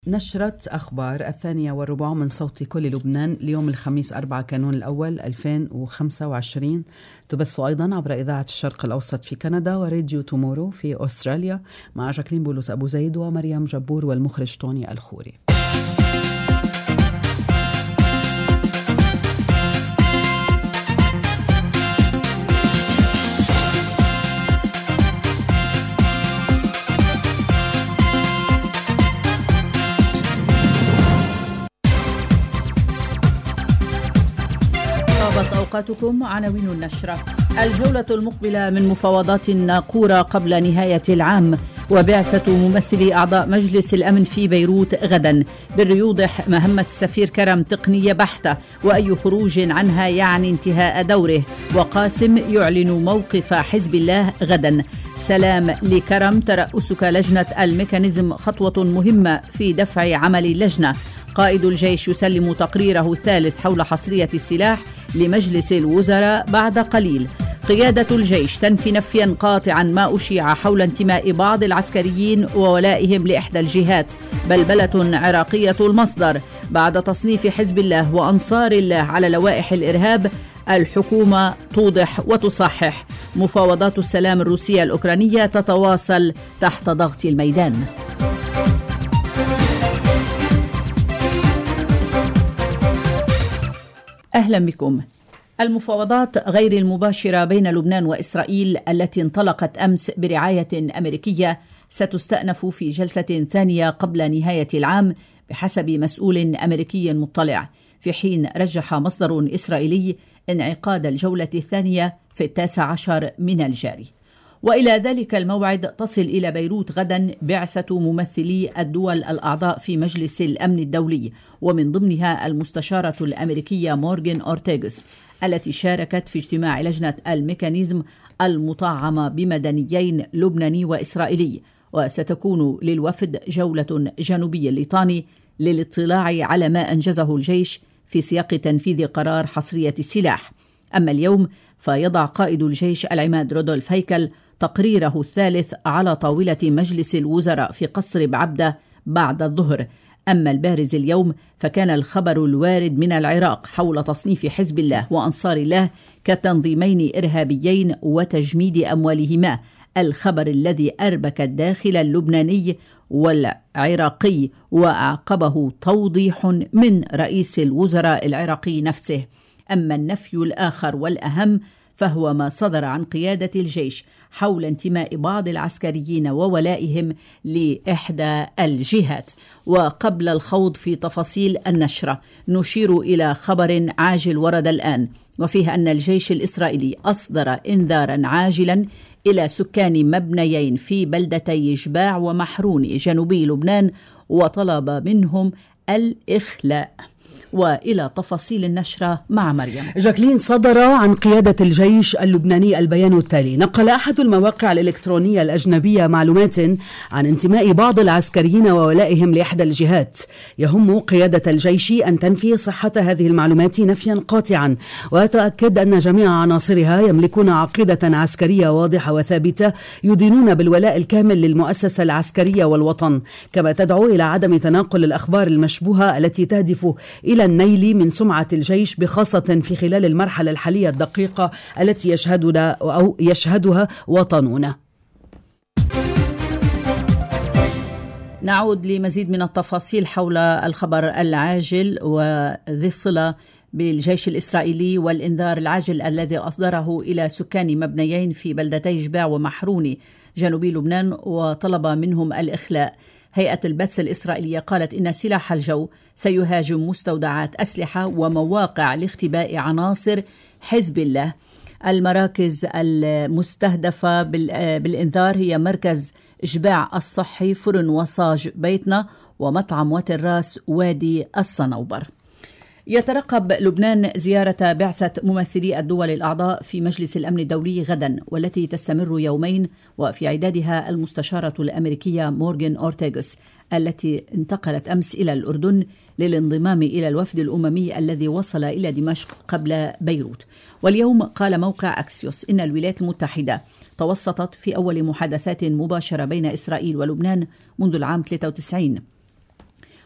نشرة أخبار 2:15 من صوت كل لبنان اليوم الخميس 4 كانون الأول 2025. تبث أيضا عبر إذاعة الشرق الأوسط في كندا وراديو تومورو في أستراليا مع جاكلين بولس أبو زيد ومريم جبور والمخرج توني الخوري. أوقاتكم. عناوين النشرة: الجولة المقبلة من مفاوضات الناقورة قبل نهاية العام، وبعثة ممثلي أعضاء مجلس الأمن في بيروت غدا. بر يوضح مهمة السفير كرم تقنية بحتة وأي خروج عنها يعني انتهاء دوره، وقاسم يعلن موقف حزب الله غدا. سلام لكرم: ترأسك لجنة الميكانيزم خطوة مهمة في دفع عمل اللجنة. قائد الجيش يسلم تقريره الثالث حول حصرية السلاح لمجلس الوزراء بعد قليل. قيادة الجيش تنفي نفيا قاطعا ما أشيع حول انتماء بعض العسكريين وولائهم لإحدى الجهات. بلبلة عراقية المصدر: بعد تصنيف حزب الله وأنصار الله على لوائح الإرهاب، الحكومة توضح وتصحح. مفاوضات السلام الروسية الأوكرانية تتواصل تحت ضغط الميدان. أهلا بكم. المفاوضات غير المباشرة بين لبنان وإسرائيل التي انطلقت أمس برعاية أمريكية ستستأنف في جلسة ثانية قبل نهاية العام بحسب مسؤول أمريكي مطلع، في حين رجح مصدر إسرائيلي انعقاد الجولة الثانية في 19 من الجاري. وإلى ذلك الموعد تصل إلى بيروت غدا بعثة ممثلي الدول الأعضاء في مجلس الأمن الدولي، ومن ضمنها المستشارة الأمريكية مورغان أورتيغوس التي شاركت في اجتماع لجنة الميكانيزم المطعمة بمدنيين لبناني وإسرائيلي. وستكون للوفد جولة جنوبية ليطاني للاطلاع على ما أنجزه الجيش في سياق تنفيذ قرار حصرية السلاح. أما اليوم فيضع قائد الجيش العماد رودولف هيكل تقريره الثالث على طاولة مجلس الوزراء في قصر بعبدة بعد الظهر. أما البارز اليوم فكان الخبر الوارد من العراق حول تصنيف حزب الله وأنصار الله كتنظيمين إرهابيين وتجميد أموالهما، الخبر الذي أربك الداخل اللبناني والعراقي وأعقبه توضيح من رئيس الوزراء العراقي نفسه. أما النفي الآخر والأهم فهو ما صدر عن قيادة الجيش حول انتماء بعض العسكريين وولائهم لإحدى الجهات. وقبل الخوض في تفاصيل النشرة نشير إلى خبر عاجل ورد الآن، وفيه أن الجيش الإسرائيلي أصدر إنذارا عاجلا إلى سكان مبنيين في بلدتي جباع ومحرون جنوبي لبنان وطلب منهم الإخلاء. وإلى تفاصيل النشرة مع مريم. جاكلين، صدر عن قيادة الجيش اللبناني البيان التالي: نقل أحد المواقع الإلكترونية الأجنبية معلومات عن انتماء بعض العسكريين وولائهم لإحدى الجهات. يهم قيادة الجيش أن تنفي صحة هذه المعلومات نفيا قاطعا، وتؤكد أن جميع عناصرها يملكون عقيدة عسكرية واضحة وثابتة يدينون بالولاء الكامل للمؤسسة العسكرية والوطن، كما تدعو إلى عدم تناقل الأخبار المشبوهة التي تهدف إلى النيل من سمعة الجيش، بخاصة في خلال المرحلة الحالية الدقيقة التي يشهدها وطننا. نعود لمزيد من التفاصيل حول الخبر العاجل وذي الصلة بالجيش الإسرائيلي والإنذار العاجل الذي أصدره إلى سكان مبنيين في بلدتي جباع ومحروني جنوبي لبنان وطلب منهم الإخلاء. هيئة البث الإسرائيلية قالت إن سلاح الجو سيهاجم مستودعات أسلحة ومواقع لاختباء عناصر حزب الله. المراكز المستهدفة بالإنذار هي مركز جباع الصحي، فرن وصاج بيتنا، ومطعم وتراس وادي الصنوبر. يترقب لبنان زيارة بعثة ممثلي الدول الأعضاء في مجلس الأمن الدولي غدا، والتي تستمر يومين، وفي عدادها المستشارة الأمريكية مورغان أورتيغوس التي انتقلت أمس إلى الأردن للانضمام إلى الوفد الأممي الذي وصل إلى دمشق قبل بيروت. واليوم قال موقع أكسيوس إن الولايات المتحدة توسطت في أول محادثات مباشرة بين إسرائيل ولبنان منذ العام 93.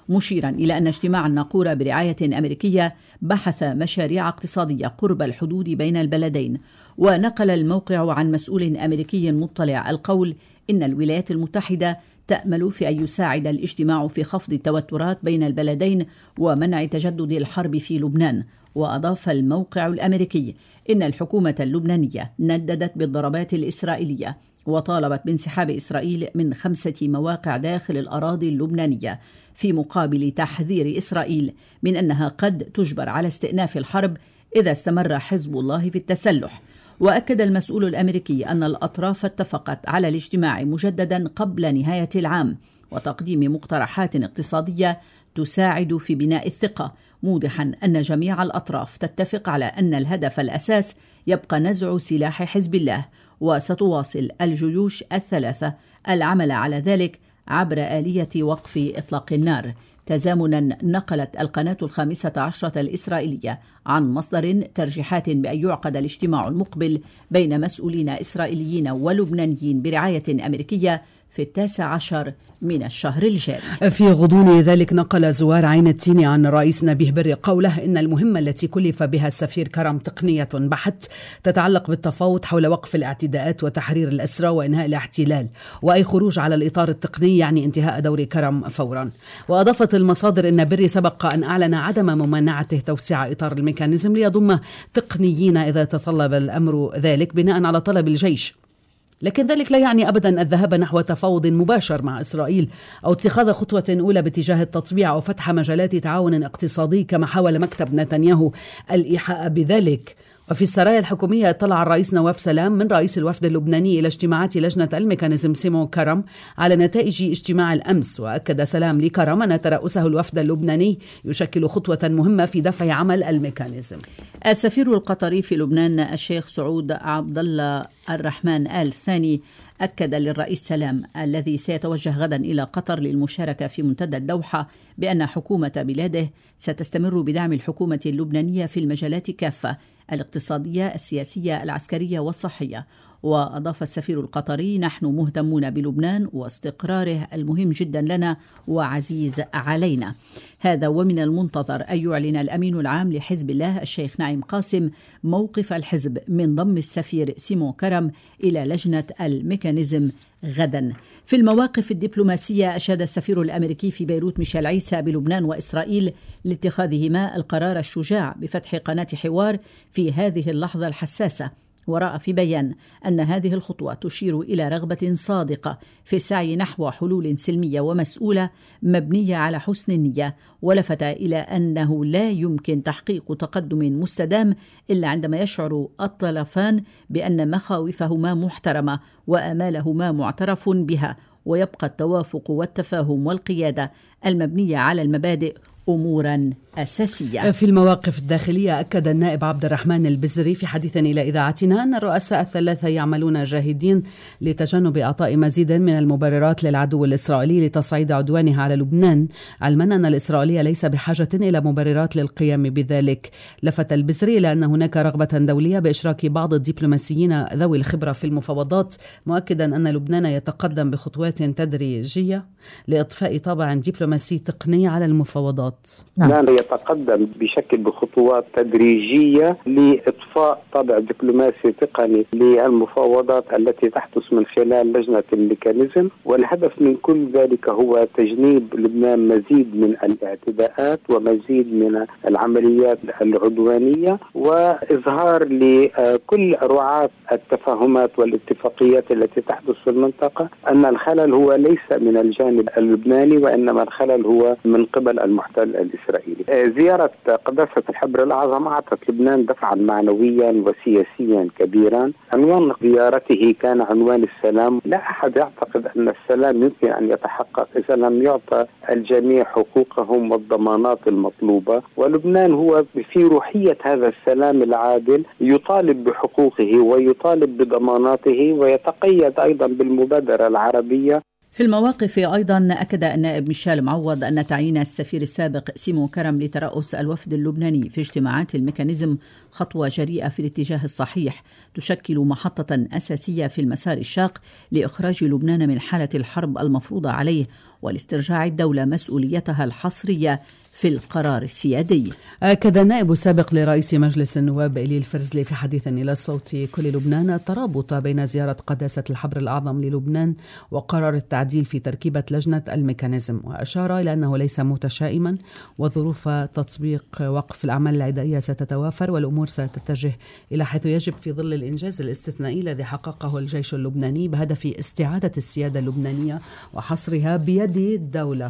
مشيرا إلى أن اجتماع الناقورة برعاية أمريكية بحث مشاريع اقتصادية قرب الحدود بين البلدين. ونقل الموقع عن مسؤول أمريكي مطلع القول إن الولايات المتحدة تأمل في أن يساعد الاجتماع في خفض التوترات بين البلدين ومنع تجدد الحرب في لبنان. وأضاف الموقع الأمريكي إن الحكومة اللبنانية نددت بالضربات الإسرائيلية وطالبت بانسحاب إسرائيل من 5 مواقع داخل الأراضي اللبنانية، في مقابل تحذير إسرائيل من أنها قد تجبر على استئناف الحرب إذا استمر حزب الله في التسلح. وأكد المسؤول الأمريكي أن الأطراف اتفقت على الاجتماع مجددا قبل نهاية العام وتقديم مقترحات اقتصادية تساعد في بناء الثقة، موضحا أن جميع الأطراف تتفق على أن الهدف الأساس يبقى نزع سلاح حزب الله، وستواصل الجيوش الثلاثة العمل على ذلك عبر آلية وقف إطلاق النار. تزامنا نقلت القناة 15 الإسرائيلية عن مصدر ترجيحات بأن يعقد الاجتماع المقبل بين مسؤولين إسرائيليين ولبنانيين برعاية أمريكية في 19 من الشهر الجاري. في غضون ذلك نقل زوار عين التين عن الرئيس نبيه بري قوله إن المهمة التي كلف بها السفير كرم تقنية بحت تتعلق بالتفاوض حول وقف الاعتداءات وتحرير الأسرى وإنهاء الاحتلال، وأي خروج على الإطار التقني يعني انتهاء دور كرم فورا. وأضافت المصادر إن بري سبق أن أعلن عدم ممانعته توسيع إطار الميكانيزم ليضم تقنيين إذا تطلب الأمر ذلك بناء على طلب الجيش، لكن ذلك لا يعني أبدا الذهاب نحو تفاوض مباشر مع إسرائيل أو اتخاذ خطوة أولى باتجاه التطبيع أو فتح مجالات تعاون اقتصادي كما حاول مكتب نتنياهو الإيحاء بذلك. وفي السرايا الحكومية اطلع الرئيس نواف سلام من رئيس الوفد اللبناني إلى اجتماعات لجنة الميكانيزم سيمون كرم على نتائج اجتماع الأمس. وأكد سلام لكرم أن ترأسه الوفد اللبناني يشكل خطوة مهمة في دفع عمل الميكانيزم. السفير القطري في لبنان الشيخ سعود عبد الله الرحمن آل ثاني أكد للرئيس سلام الذي سيتوجه غدا إلى قطر للمشاركة في منتدى الدوحة بأن حكومة بلاده ستستمر بدعم الحكومة اللبنانية في المجالات كافة: الاقتصادية، السياسية، العسكرية والصحية. وأضاف السفير القطري: نحن مهتمون بلبنان واستقراره المهم جدا لنا وعزيز علينا. هذا ومن المنتظر أن يعلن الأمين العام لحزب الله الشيخ نعيم قاسم موقف الحزب من ضم السفير سيمون كرم إلى لجنة الميكانيزم غدا. في المواقف الدبلوماسية أشاد السفير الأمريكي في بيروت ميشيل عيسى بلبنان وإسرائيل لاتخاذهما القرار الشجاع بفتح قناة حوار في هذه اللحظة الحساسة، ورأى في بيان أن هذه الخطوة تشير إلى رغبة صادقة في السعي نحو حلول سلمية ومسؤولة مبنية على حسن النية، ولفت إلى أنه لا يمكن تحقيق تقدم مستدام إلا عندما يشعر الطرفان بأن مخاوفهما محترمة وآمالهما معترف بها، ويبقى التوافق والتفاهم والقيادة المبنية على المبادئ أموراً أساسية. في المواقف الداخلية أكد النائب عبد الرحمن البزري في حديث إلى إذاعتنا أن الرؤساء الثلاثة يعملون جاهدين لتجنب إعطاء مزيد من المبررات للعدو الإسرائيلي لتصعيد عدوانه على لبنان، علما أن الإسرائيلية ليس بحاجة إلى مبررات للقيام بذلك. لفت البزري إلى أن هناك رغبة دولية بإشراك بعض الدبلوماسيين ذوي الخبرة في المفاوضات، مؤكدا أن لبنان يتقدم بخطوات تدريجية لإضفاء طابع دبلوماسي تقني على المفاوضات. نعم، يتقدم بشكل بخطوات تدريجية لإضفاء طابع دبلوماسي تقني للمفاوضات التي تحدث من خلال لجنة الميكانيزم، والهدف من كل ذلك هو تجنيب لبنان مزيد من الاعتداءات ومزيد من العمليات العدوانية، وإظهار لكل رعاة التفاهمات والاتفاقيات التي تحدث في المنطقة أن الخلل هو ليس من الجانب اللبناني وإنما الخلل هو من قبل المحتل الإسرائيلي. زيارة قداسة الحبر الأعظم أعطت لبنان دفعا معنويا وسياسيا كبيرا. عنوان زيارته كان عنوان السلام. لا أحد يعتقد أن السلام يمكن أن يتحقق إذا لم يعطى الجميع حقوقهم والضمانات المطلوبة، ولبنان هو في روحية هذا السلام العادل يطالب بحقوقه ويطالب بضماناته ويتقيد أيضا بالمبادرة العربية. في المواقف أيضا أكد النائب ميشيل معوض أن تعيين السفير السابق سيمون كرم لترأس الوفد اللبناني في اجتماعات الميكانيزم خطوة جريئة في الاتجاه الصحيح، تشكل محطة أساسية في المسار الشاق لإخراج لبنان من حالة الحرب المفروضة عليه ولاسترجاع الدولة مسؤوليتها الحصرية في القرار السيادي. أكد النائب السابق لرئيس مجلس النواب إلي الفرزلي في حديث إلى الصوت كل لبنان الترابط بين زيارة قداسة الحبر الأعظم للبنان وقرار التعديل في تركيبة لجنة الميكانيزم، وأشار إلى أنه ليس متشائما وظروف تطبيق وقف الأعمال العدائية ستتوافر والأمور ستتجه إلى حيث يجب في ظل الإنجاز الاستثنائي الذي حققه الجيش اللبناني بهدف استعادة السيادة اللبنانية وحصرها بيد الدولة.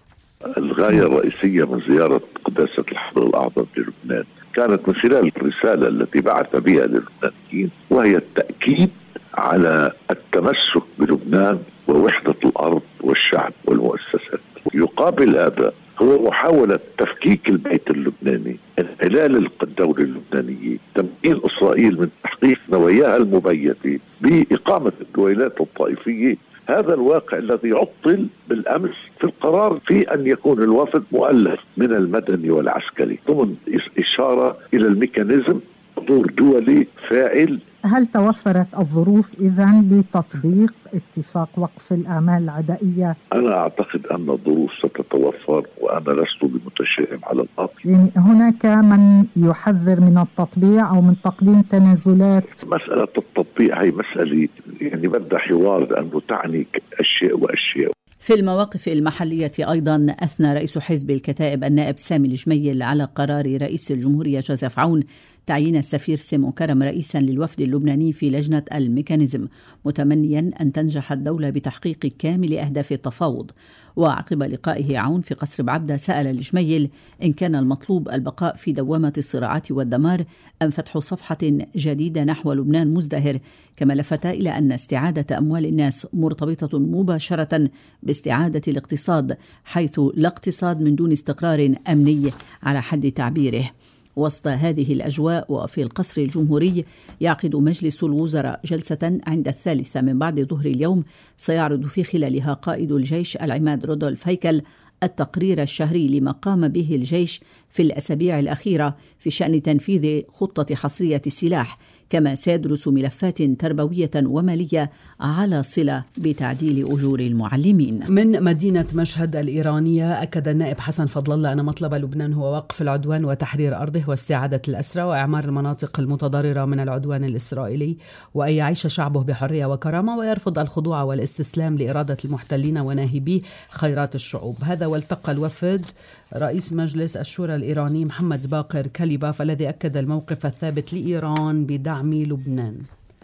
الغاية الرئيسية من زيارة قداسة الحبر الأعظم للبنان كانت من خلال الرسالة التي بعث بها للبنانيين، وهي التأكيد على التمسك بلبنان ووحدة الأرض والشعب والمؤسسات. يقابل هذا هو محاولة تفكيك البيت اللبناني، انحلال الدولة اللبنانية، تمكين إسرائيل من تحقيق نواياها المبيتة بإقامة الدويلات الطائفية. هذا الواقع الذي عطل بالأمس في القرار في أن يكون الوفد مؤلف من المدني والعسكري ضمن إشارة إلى الميكانيزم، دور دولي فاعل. هل توفرت الظروف إذن لتطبيق اتفاق وقف الأعمال العدائية؟ أنا أعتقد أن الظروف ستتوفر وأنا لست بمتشائم على الأطلاق. يعني هناك من يحذر من التطبيع أو من تقديم تنازلات؟ مسألة التطبيع هي مسألة يعني بدها حوار، لأنه تعني أشياء وأشياء. في المواقف المحلية أيضا أثنى رئيس حزب الكتائب النائب سامي الجميل على قرار رئيس الجمهورية جوزيف عون تعيين السفير سيمون كرم رئيسا للوفد اللبناني في لجنة الميكانيزم، متمنيا أن تنجح الدولة بتحقيق كامل أهداف التفاوض. وعقب لقائه عون في قصر بعبدة سأل الجميل إن كان المطلوب البقاء في دوامة الصراعات والدمار أم فتح صفحة جديدة نحو لبنان مزدهر، كما لفت إلى أن استعادة أموال الناس مرتبطة مباشرة باستعادة الاقتصاد، حيث لا اقتصاد من دون استقرار أمني على حد تعبيره. وسط هذه الأجواء وفي القصر الجمهوري يعقد مجلس الوزراء جلسة عند 3 من بعد ظهر اليوم سيعرض في خلالها قائد الجيش العماد رودولف هيكل التقرير الشهري لما قام به الجيش في الأسابيع الأخيرة في شأن تنفيذ خطة حصرية السلاح، كما سيدرس ملفات تربوية ومالية على صلة بتعديل أجور المعلمين. من مدينة مشهد الإيرانية أكد النائب حسن فضل الله أن مطلب لبنان هو وقف العدوان وتحرير أرضه واستعادة الأسرى وإعمار المناطق المتضررة من العدوان الإسرائيلي، وأن يعيش شعبه بحرية وكرامة ويرفض الخضوع والاستسلام لإرادة المحتلين وناهبي خيرات الشعوب. هذا والتقى الوفد رئيس مجلس الشورى الإيراني محمد باقر كليباف الذي أكد الموقف الثابت لإيران بدعم لبنان.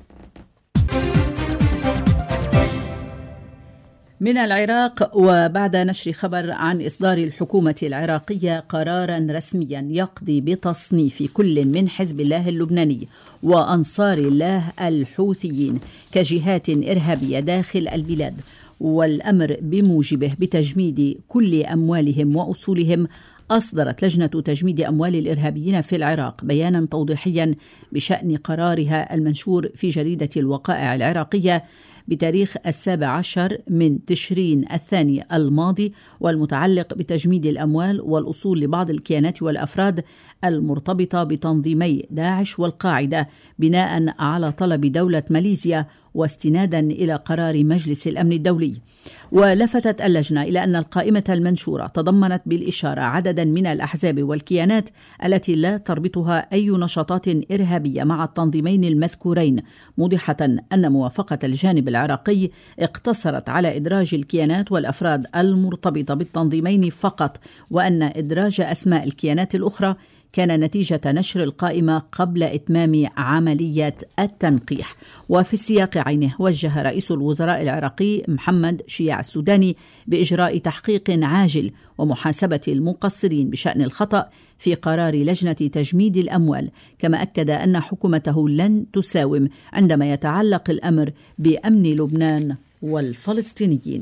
من العراق، وبعد نشر خبر عن إصدار الحكومة العراقية قرارا رسميا يقضي بتصنيف كل من حزب الله اللبناني وأنصار الله الحوثيين كجهات إرهابية داخل البلاد، والأمر بموجبه بتجميد كل أموالهم وأصولهم، أصدرت لجنة تجميد أموال الإرهابيين في العراق بيانا توضيحيا بشأن قرارها المنشور في جريدة الوقائع العراقية بتاريخ 17 من تشرين الثاني الماضي، والمتعلق بتجميد الأموال والأصول لبعض الكيانات والأفراد المرتبطة بتنظيمي داعش والقاعدة بناء على طلب دولة ماليزيا واستنادا إلى قرار مجلس الأمن الدولي. ولفتت اللجنة إلى أن القائمة المنشورة تضمنت بالإشارة عددا من الأحزاب والكيانات التي لا تربطها أي نشاطات إرهابية مع التنظيمين المذكورين، موضحة أن موافقة الجانب العراقي اقتصرت على إدراج الكيانات والأفراد المرتبطة بالتنظيمين فقط، وأن إدراج أسماء الكيانات الأخرى كان نتيجة نشر القائمة قبل إتمام عملية التنقيح. وفي السياق عينه وجه رئيس الوزراء العراقي محمد شيع السوداني بإجراء تحقيق عاجل ومحاسبة المقصرين بشأن الخطأ في قرار لجنة تجميد الأموال، كما أكد أن حكومته لن تساوم عندما يتعلق الأمر بأمن لبنان والفلسطينيين.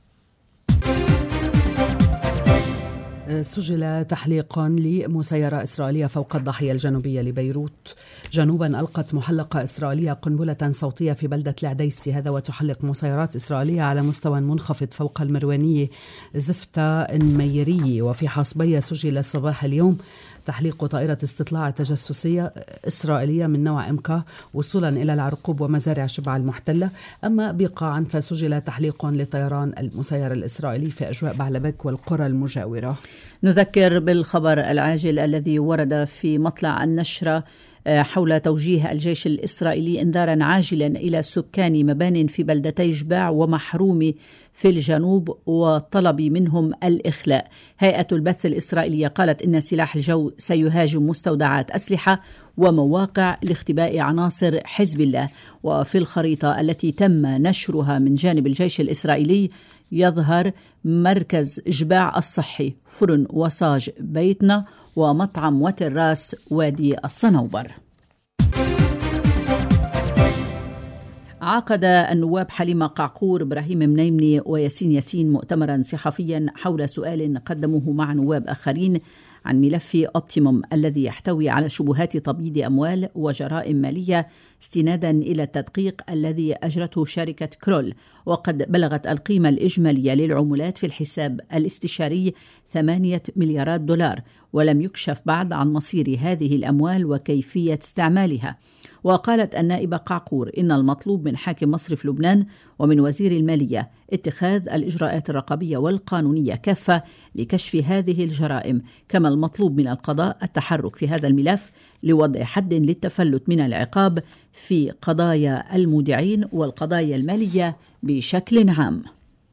سجل تحليق لمسيرة إسرائيلية فوق الضاحية الجنوبية لبيروت جنوبا. ألقت محلقة إسرائيلية قنبلة صوتية في بلدة العديسي، هذا وتحلق مسيرات إسرائيلية على مستوى منخفض فوق المروانية زفتة النميرية وفي حصبية. سجل صباح اليوم تحليق طائرة استطلاع تجسسية إسرائيلية من نوع MK وصولا إلى العرقوب ومزارع شبع المحتلة. أما بقاعا فسجل تحليق لطيران المسير الإسرائيلي في أجواء بعلبك والقرى المجاورة. نذكر بالخبر العاجل الذي ورد في مطلع النشرة حول توجيه الجيش الإسرائيلي إنذارا عاجلا إلى سكان مبان في بلدتي جباع ومحرومي في الجنوب وطلب منهم الإخلاء. هيئة البث الإسرائيلية قالت إن سلاح الجو سيهاجم مستودعات أسلحة ومواقع لاختباء عناصر حزب الله. وفي الخريطة التي تم نشرها من جانب الجيش الإسرائيلي يظهر مركز جباع الصحي، فرن وصاج بيتنا، ومطعم وتراس وادي الصنوبر. عقد النواب حليمة قعقور، إبراهيم منيمني وياسين ياسين مؤتمرا صحفيا حول سؤال قدموه مع نواب آخرين عن ملف أوبتيموم الذي يحتوي على شبهات تبييض أموال وجرائم مالية استنادا إلى التدقيق الذي أجرته شركة كرول. وقد بلغت القيمة الإجمالية للعمولات في الحساب الاستشاري 8 مليارات دولار، ولم يكشف بعد عن مصير هذه الأموال وكيفية استعمالها. وقالت النائبة قعقور إن المطلوب من حاكم مصرف لبنان ومن وزير المالية اتخاذ الإجراءات الرقابية والقانونية كافة لكشف هذه الجرائم، كما المطلوب من القضاء التحرك في هذا الملف لوضع حد للتفلت من العقاب في قضايا المودعين والقضايا المالية بشكل عام.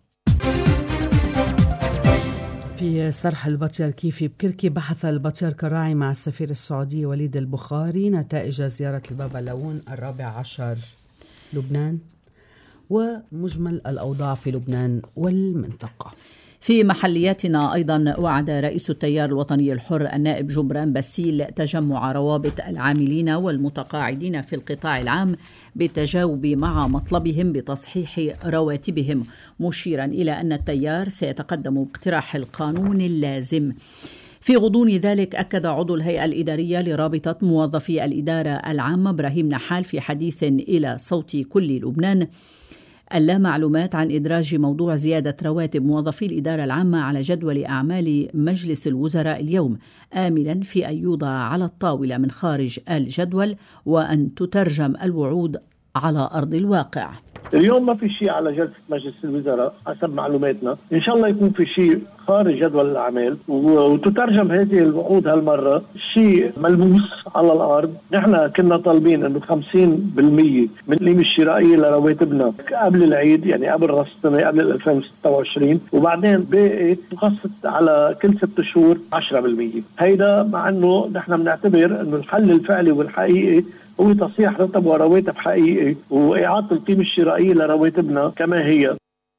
في صرح البطريركي بكركي، بحث البطريرك الراعي مع السفير السعودي وليد البخاري نتائج زيارة البابا لاون 14 لبنان ومجمل الأوضاع في لبنان والمنطقة. في محلياتنا أيضا وعد رئيس التيار الوطني الحر النائب جبران باسيل تجمع روابط العاملين والمتقاعدين في القطاع العام بالتجاوب مع مطلبهم بتصحيح رواتبهم، مشيرا إلى أن التيار سيتقدم باقتراح القانون اللازم. في غضون ذلك أكد عضو الهيئة الإدارية لرابطة موظفي الإدارة العامة إبراهيم نحال في حديث إلى صوت كل لبنان اللا معلومات عن إدراج موضوع زيادة رواتب موظفي الإدارة العامة على جدول أعمال مجلس الوزراء اليوم، آملا في أن يوضع على الطاولة من خارج الجدول وأن تترجم الوعود على أرض الواقع. اليوم ما في شيء على جلسة مجلس الوزراء حسب معلوماتنا، إن شاء الله يكون في شيء خارج جدول الأعمال وتترجم هذه الوعود هالمرة شيء ملموس على الأرض. نحن كنا طالبين أنه 50% من القيمة الشرائية لرواتبنا قبل العيد، يعني قبل رأس السنة، قبل 2026، وبعدين باقي تخصص على كل 6 شهور 10%. هيدا مع أنه نحن بنعتبر أنه الحل الفعلي والحقيقي هو تصحيح رتب ورواتب حقيقي وإعادة القيمة الشرائية لرواتبنا كما هي.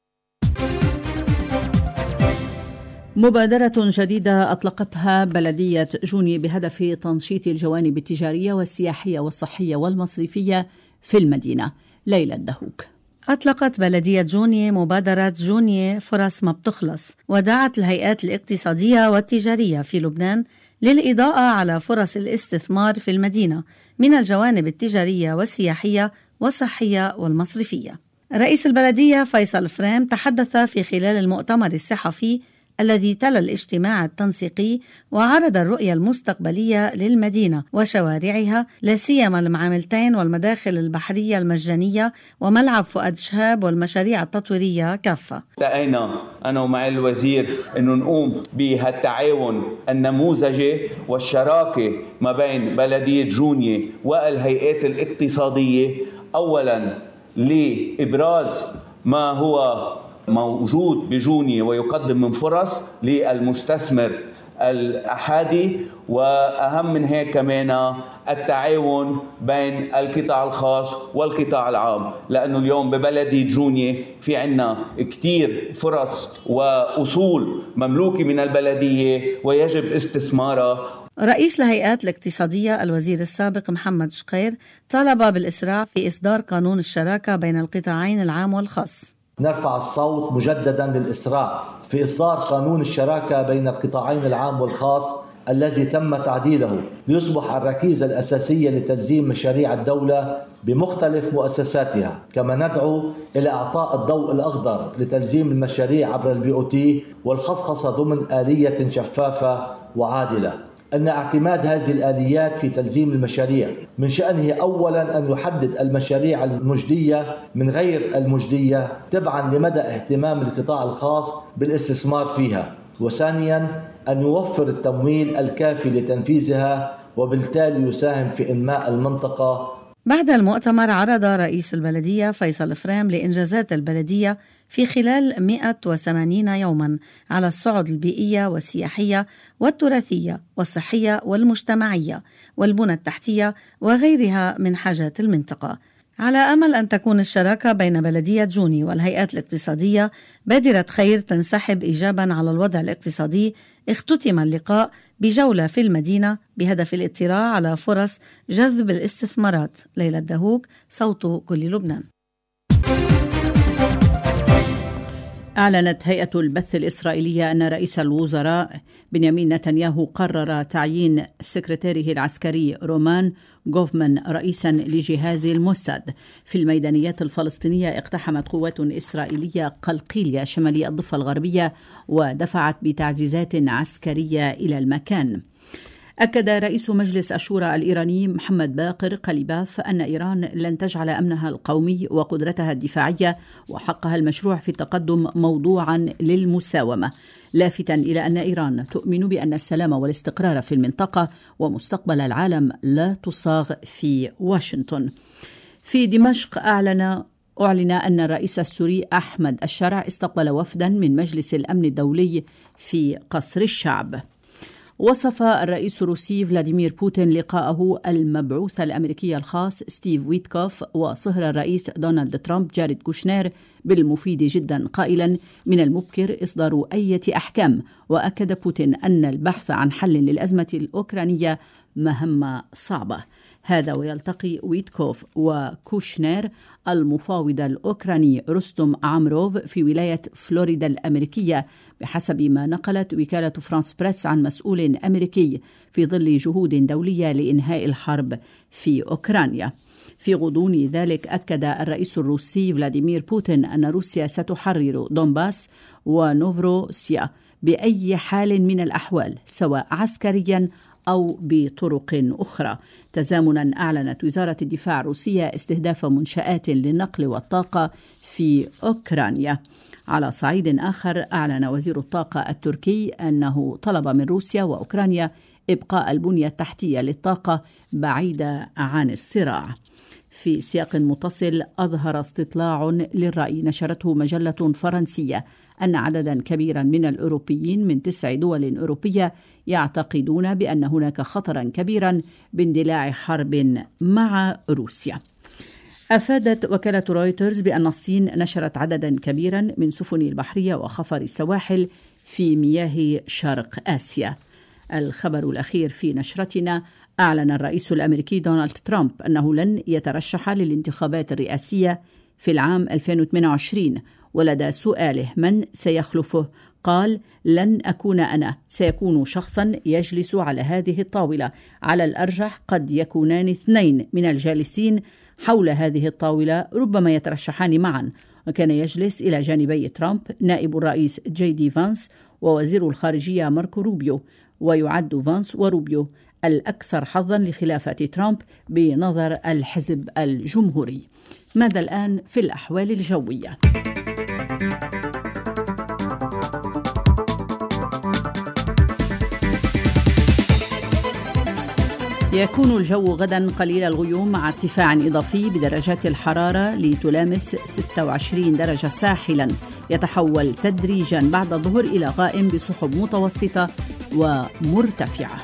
مبادرة جديدة أطلقتها بلدية جوني بهدف تنشيط الجوانب التجارية والسياحية والصحية والمصرفية في المدينة. ليلى الدهوك. أطلقت بلدية جوني مبادرة جوني فرص ما بتخلص، ودعت الهيئات الاقتصادية والتجارية في لبنان للإضاءة على فرص الاستثمار في المدينة من الجوانب التجارية والسياحية والصحية والمصرفية. رئيس البلدية فيصل فريم تحدث في خلال المؤتمر الصحفي الذي تلا الاجتماع التنسيقي وعرض الرؤية المستقبلية للمدينة وشوارعها، لا سيما المعاملتين والمداخل البحرية المجانية وملعب فؤاد شهاب والمشاريع التطويرية كافة. التقينا أنا ومع الوزير أنه نقوم بهالتعاون النموذجي والشراكة ما بين بلدية جوني والهيئات الاقتصادية، أولا لإبراز ما هو موجود بجوني ويقدم من فرص للمستثمر الأحادي، وأهم من هيك كمان التعاون بين القطاع الخاص والقطاع العام، لأنه اليوم ببلدي جوني في عنا كتير فرص وأصول مملوكة من البلدية ويجب استثمارها. رئيس الهيئات الاقتصادية الوزير السابق محمد شقير طالب بالإسراع في إصدار قانون الشراكة بين القطاعين العام والخاص. نرفع الصوت مجددا للإسراع في إصدار قانون الشراكة بين القطاعين العام والخاص الذي تم تعديله ليصبح الركيزة الأساسية لتنظيم مشاريع الدولة بمختلف مؤسساتها. كما ندعو إلى إعطاء الضوء الأخضر لتنظيم المشاريع عبر الBOT والخصخصة ضمن آلية شفافة وعادلة. أن اعتماد هذه الآليات في تنظيم المشاريع من شأنه أولا أن يحدد المشاريع المجدية من غير المجدية تبعا لمدى اهتمام القطاع الخاص بالاستثمار فيها، وثانيا أن يوفر التمويل الكافي لتنفيذها وبالتالي يساهم في إنماء المنطقة. بعد المؤتمر عرض رئيس البلدية فيصل فريم لإنجازات البلدية في خلال 180 يوما على الصعد البيئية والسياحية والتراثية والصحية والمجتمعية والبنى التحتية وغيرها من حاجات المنطقة، على أمل أن تكون الشراكة بين بلدية جوني والهيئات الاقتصادية بادرة خير تنسحب إيجابا على الوضع الاقتصادي. اختتم اللقاء بجولة في المدينة بهدف الاطلاع على فرص جذب الاستثمارات. ليلى الدهوك، صوت كل لبنان. أعلنت هيئة البث الإسرائيلية أن رئيس الوزراء بنيامين نتنياهو قرر تعيين سكرتيره العسكري رومان غوفمان رئيسا لجهاز الموساد. في الميدانيات الفلسطينية اقتحمت قوات إسرائيلية قلقيلية شمالي الضفة الغربية ودفعت بتعزيزات عسكرية إلى المكان. أكد رئيس مجلس الشورى الإيراني محمد باقر قليباف أن إيران لن تجعل أمنها القومي وقدرتها الدفاعية وحقها المشروع في التقدم موضوعا للمساومة، لافتا إلى أن إيران تؤمن بأن السلام والاستقرار في المنطقة ومستقبل العالم لا تصاغ في واشنطن. في دمشق أعلن أن الرئيس السوري أحمد الشرع استقبل وفدا من مجلس الأمن الدولي في قصر الشعب. وصف الرئيس الروسي فلاديمير بوتين لقاءه المبعوث الأمريكي الخاص ستيف ويتكوف وصهر الرئيس دونالد ترامب جاريد كوشنير بالمفيد جدا، قائلا من المبكر إصدار أي أحكام. وأكد بوتين أن البحث عن حل للأزمة الأوكرانية مهمة صعبة. هذا ويلتقي ويتكوف وكوشنير المفاوض الأوكراني رستم عمروف في ولاية فلوريدا الأمريكية بحسب ما نقلت وكالة فرانس بريس عن مسؤول أمريكي، في ظل جهود دولية لإنهاء الحرب في أوكرانيا. في غضون ذلك أكد الرئيس الروسي فلاديمير بوتين أن روسيا ستحرر دونباس ونوفروسيا بأي حال من الأحوال سواء عسكريا أو بطرق أخرى. تزامنا أعلنت وزارة الدفاع الروسية استهداف منشآت للنقل والطاقة في أوكرانيا. على صعيد آخر أعلن وزير الطاقة التركي أنه طلب من روسيا وأوكرانيا إبقاء البنية التحتية للطاقة بعيدة عن الصراع. في سياق متصل، أظهر استطلاع للرأي نشرته مجلة فرنسية أن عددا كبيرا من الأوروبيين من 9 دول أوروبية يعتقدون بأن هناك خطرا كبيرا باندلاع حرب مع روسيا. أفادت وكالة رويترز بأن الصين نشرت عددا كبيرا من سفن البحرية وخفر السواحل في مياه شرق آسيا. الخبر الأخير في نشرتنا، أعلن الرئيس الأمريكي دونالد ترامب أنه لن يترشح للانتخابات الرئاسية في العام 2028، ولدى سؤاله من سيخلفه قال: لن أكون أنا، سيكون شخصا يجلس على هذه الطاولة، على الأرجح قد يكونان 2 من الجالسين حول هذه الطاولة ربما يترشحان معا. وكان يجلس إلى جانبي ترامب نائب الرئيس جي دي فانس ووزير الخارجية ماركو روبيو، ويعد فانس وروبيو الأكثر حظا لخلافة ترامب بنظر الحزب الجمهوري. ماذا الآن في الأحوال الجوية؟ يكون الجو غدا قليل الغيوم مع ارتفاع إضافي بدرجات الحرارة لتلامس 26 درجة ساحلا، يتحول تدريجا بعد الظهر إلى غائم بسحب متوسطة ومرتفعة.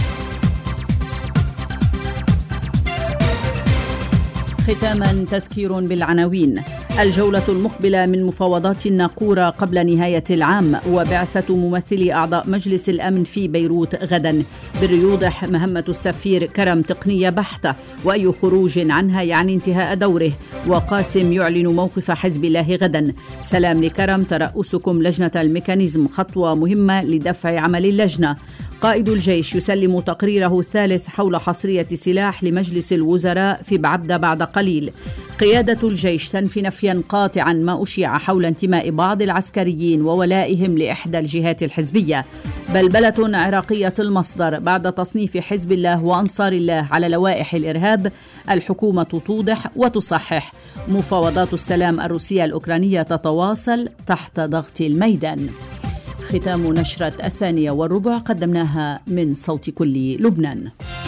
ختاما تذكير بالعناوين. الجولة المقبلة من مفاوضات الناقورة قبل نهاية العام، وبعثة ممثلي أعضاء مجلس الأمن في بيروت غدا. بالريوضح مهمة السفير كرم تقنية بحتة، وأي خروج عنها يعني انتهاء دوره. وقاسم يعلن موقف حزب الله غدا. سلام لكرم، ترأسكم لجنة الميكانيزم خطوة مهمة لدفع عمل اللجنة. قائد الجيش يسلم تقريره الثالث حول حصرية سلاح لمجلس الوزراء في بعبدة بعد قليل. قيادة الجيش تنفي نفيا قاطعا ما أشيع حول انتماء بعض العسكريين وولائهم لإحدى الجهات الحزبية. بلبلة عراقية المصدر بعد تصنيف حزب الله وأنصار الله على لوائح الإرهاب، الحكومة توضح وتصحح. مفاوضات السلام الروسية الأوكرانية تتواصل تحت ضغط الميدان. ختام نشرة 2:15 قدمناها من صوت كل لبنان.